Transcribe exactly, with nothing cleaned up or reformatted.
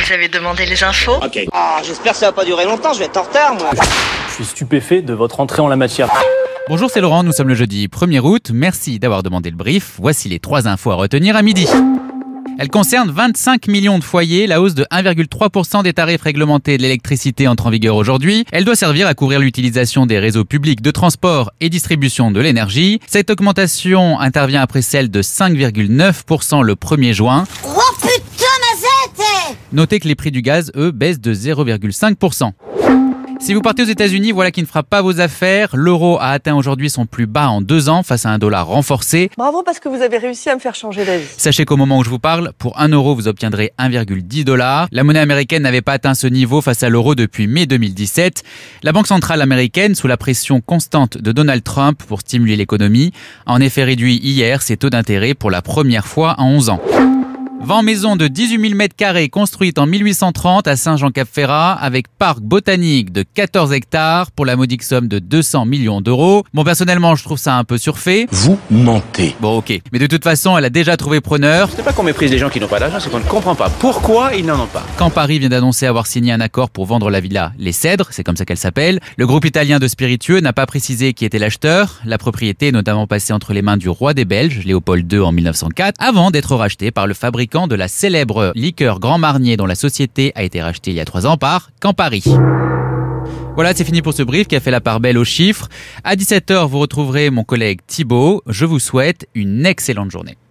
Vous avez demandé les infos ? Ok. Ah, j'espère que ça va pas durer longtemps, je vais être en retard, moi. Je suis stupéfait de votre entrée en la matière. Bonjour, c'est Laurent, nous sommes le jeudi premier août. Merci d'avoir demandé le brief. Voici les trois infos à retenir à midi. Elle concerne vingt-cinq millions de foyers. La hausse de un virgule trois pour cent des tarifs réglementés de l'électricité entre en vigueur aujourd'hui. Elle doit servir à couvrir l'utilisation des réseaux publics de transport et distribution de l'énergie. Cette augmentation intervient après celle de cinq virgule neuf pour cent le premier juin. Oh putain, Mazette! Notez que les prix du gaz, eux, baissent de zéro virgule cinq pour cent. Si vous partez aux États-Unis, voilà qui ne fera pas vos affaires. L'euro a atteint aujourd'hui son plus bas en deux ans face à un dollar renforcé. Bravo parce que vous avez réussi à me faire changer d'avis. Sachez qu'au moment où je vous parle, pour un euro, vous obtiendrez un virgule dix dollars. La monnaie américaine n'avait pas atteint ce niveau face à l'euro depuis mai deux mille dix-sept. La Banque centrale américaine, sous la pression constante de Donald Trump pour stimuler l'économie, a en effet réduit hier ses taux d'intérêt pour la première fois en onze ans. Vent maison de dix-huit mille mètres carrés construite en mille huit cent trente à Saint-Jean-Cap-Ferrat avec parc botanique de quatorze hectares pour la modique somme de deux cents millions d'euros. Bon, personnellement, je trouve ça un peu surfait. Vous mentez. Bon, ok. Mais de toute façon, elle a déjà trouvé preneur. C'est pas qu'on méprise les gens qui n'ont pas d'argent, c'est qu'on ne comprend pas pourquoi ils n'en ont pas. Quand Paris vient d'annoncer avoir signé un accord pour vendre la villa Les Cèdres, c'est comme ça qu'elle s'appelle, le groupe italien de spiritueux n'a pas précisé qui était l'acheteur. La propriété est notamment passée entre les mains du roi des Belges, Léopold deux en mille neuf cent quatre, avant d'être rachetée par le fabricant de la célèbre liqueur Grand Marnier dont la société a été rachetée il y a trois ans par Campari. Voilà, c'est fini pour ce brief qui a fait la part belle aux chiffres. À dix-sept heures, vous retrouverez mon collègue Thibaut. Je vous souhaite une excellente journée.